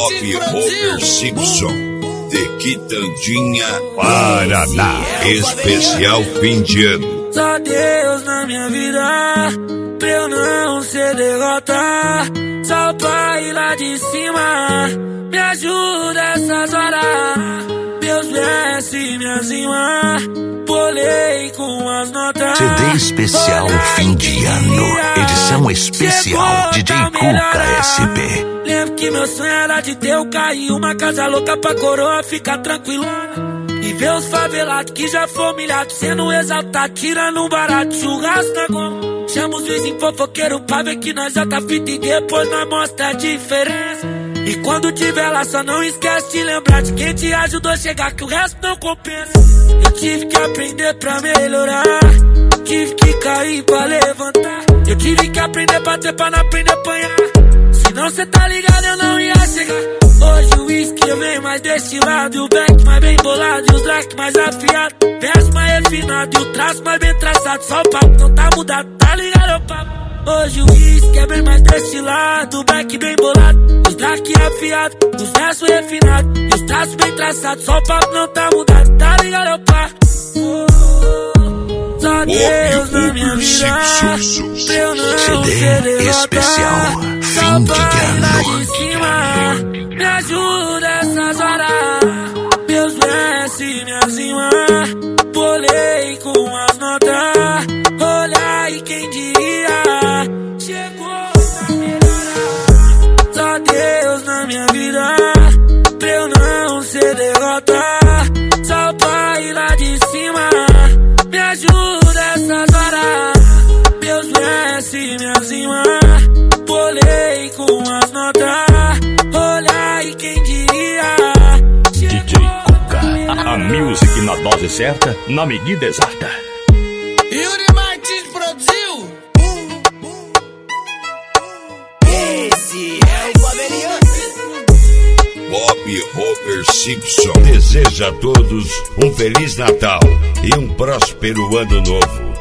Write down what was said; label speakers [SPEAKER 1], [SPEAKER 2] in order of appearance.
[SPEAKER 1] Bob Roper Simpson, de Quitandinha, Paraná. Especial fim de ano.
[SPEAKER 2] Só Deus na minha vida, pra eu não ser derrota. Só o Pai lá de cima me ajuda essas horas. Deus desce minhas rimas, bolei com as notas.
[SPEAKER 3] CD especial fim de ano, edição especial DJ Cuca SP.
[SPEAKER 2] Lembro que meu sonho era de ter o carro e uma casa louca pra coroa ficar tranquilona. E ver os favelados que já foi humilhado sendo exaltado, tirando um barato, churrasco na goma. Chama os vizinhos fofoqueiros pra ver que nós já tá fita e depois nós mostra a diferença. E quando tiver lá só não esquece de lembrar de quem te ajudou a chegar, que o resto não compensa. Eu tive que aprender pra melhorar, tive que cair pra levantar. Eu tive que aprender pra ter pra não aprender a apanhar. Senão cê tá ligado, eu não ia chegar. Hoje o whisky vem mais destilado, e o back mais bem bolado, e os drag mais afiado, verso mais refinado e o traço mais bem traçado. Só o papo não tá mudado, tá ligado o papo? Hoje o whisky é bem mais destilado, o back bem bolado, os drag afiado, os versos refinados e os traços bem traçados. Só o papo não tá mudado, tá ligado o papo? Só Deus na minha vida, pra eu não ser derrota.
[SPEAKER 3] Especial fim de ano.
[SPEAKER 2] Me ajuda essas horas. Deus desce minhas rimas, bolei com as notas. Olha aí quem diria, chegou pra melhorar. Só Deus na minha vida, pra eu não ser derrota. Só o Pai lá de cima me ajuda essas horas. Deus desce minhas rimas, bolei com as notas. Olha aí quem diria,
[SPEAKER 4] DJ Cuca, a music na dose certa, na medida exata.
[SPEAKER 2] Yuri Martins produziu. Esse é o Babeliano.
[SPEAKER 1] Bob Roper Simpson deseja a todos um Feliz Natal e um próspero Ano Novo.